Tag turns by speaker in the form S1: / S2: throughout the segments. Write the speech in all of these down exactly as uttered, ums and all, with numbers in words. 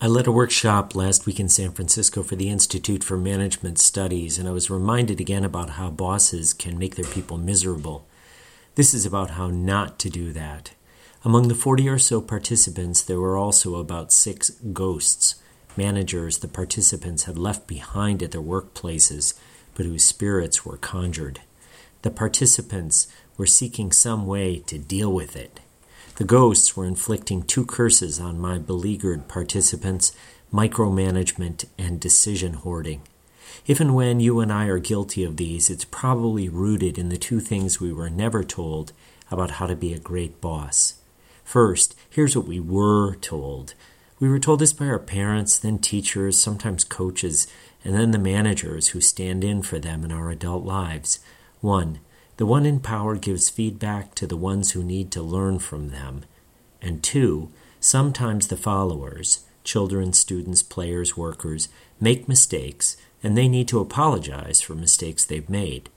S1: I led a workshop last week in San Francisco for the Institute for Management Studies, and I was reminded again about how bosses can make their people miserable. This is about how not to do that. Among the forty or so participants, there were also about six ghosts, managers the participants had left behind at their workplaces, but whose spirits were conjured. The participants were seeking some way to deal with it. The ghosts were inflicting two curses on my beleaguered participants, micromanagement and decision hoarding. If and when you and I are guilty of these, it's probably rooted in the two things we were never told about how to be a great boss. First, here's what we were told. We were told this by our parents, then teachers, sometimes coaches, and then the managers who stand in for them in our adult lives. One, the one in power gives feedback to the ones who need to learn from them. And two, sometimes the followers, children, students, players, workers, make mistakes, and they need to apologize for mistakes they've made.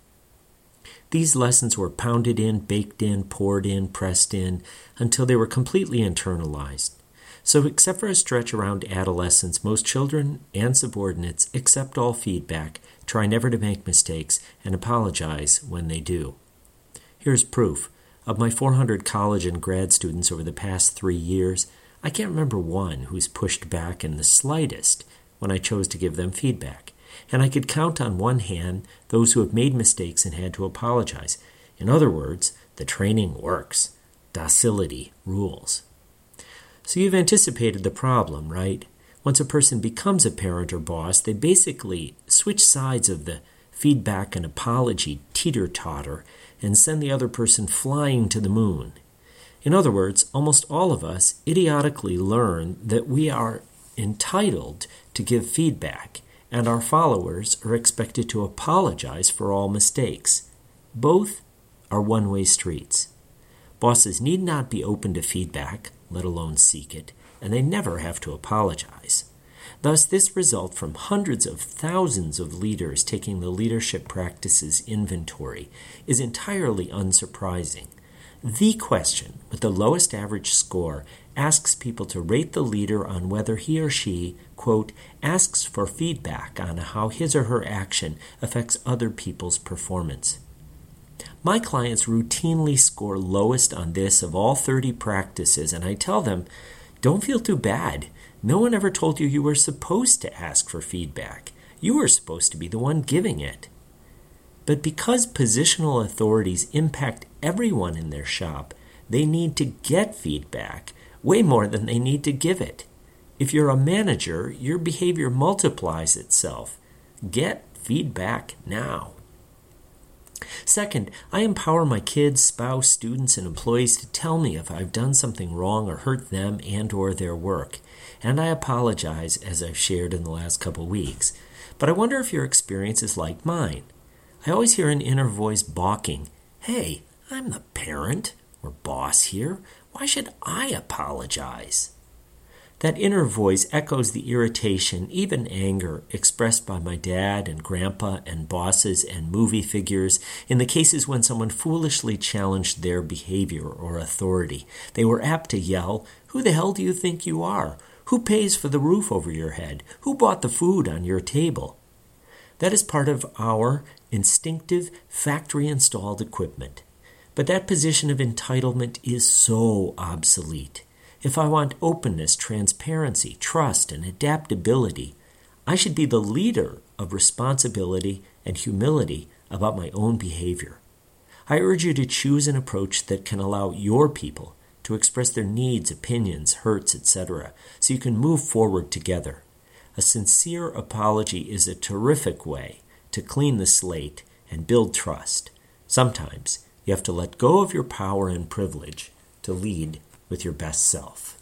S1: These lessons were pounded in, baked in, poured in, pressed in, until they were completely internalized. So except for a stretch around adolescence, most children and subordinates accept all feedback, try never to make mistakes, and apologize when they do. Here's proof. Of my four hundred college and grad students over the past three years, I can't remember one who's pushed back in the slightest when I chose to give them feedback. And I could count on one hand those who have made mistakes and had to apologize. In other words, the training works. Docility rules. So you've anticipated the problem, right? Once a person becomes a parent or boss, they basically switch sides of the feedback and apology teeter-totter and send the other person flying to the moon. In other words, almost all of us idiotically learn that we are entitled to give feedback, and our followers are expected to apologize for all mistakes. Both are one-way streets. Bosses need not be open to feedback, let alone seek it, and they never have to apologize. Thus, this result from hundreds of thousands of leaders taking the leadership practices inventory is entirely unsurprising. The question with the lowest average score asks people to rate the leader on whether he or she, quote, asks for feedback on how his or her action affects other people's performance. My clients routinely score lowest on this of all thirty practices, and I tell them, don't feel too bad. No one ever told you you were supposed to ask for feedback. You were supposed to be the one giving it. But because positional authorities impact everyone in their shop, they need to get feedback way more than they need to give it. If you're a manager, your behavior multiplies itself. Get feedback now. Second, I empower my kids, spouse, students, and employees to tell me if I've done something wrong or hurt them and or their work. And I apologize, as I've shared in the last couple weeks. But I wonder if your experience is like mine. I always hear an inner voice balking, hey, I'm the parent or boss here. Why should I apologize? That inner voice echoes the irritation, even anger, expressed by my dad and grandpa and bosses and movie figures in the cases when someone foolishly challenged their behavior or authority. They were apt to yell, who the hell do you think you are? Who pays for the roof over your head? Who bought the food on your table? That is part of our instinctive factory-installed equipment. But that position of entitlement is so obsolete. If I want openness, transparency, trust, and adaptability, I should be the leader of responsibility and humility about my own behavior. I urge you to choose an approach that can allow your people to express their needs, opinions, hurts, et cetera, so you can move forward together. A sincere apology is a terrific way to clean the slate and build trust. Sometimes you have to let go of your power and privilege to lead with your best self.